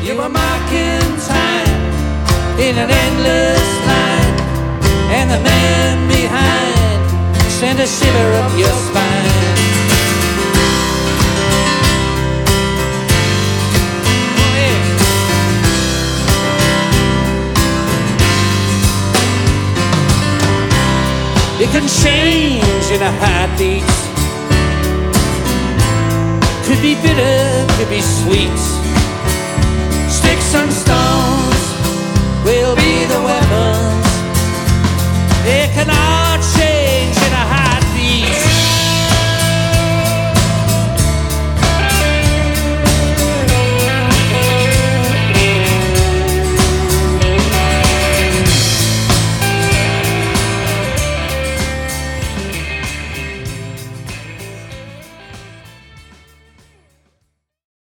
You were marking time in an endless line, and the man behind sent a shiver up your spine. Oh, yeah. It can change in a heartbeat. Could be bitter, could be sweet. Sticks and stones will be the weapons. It can all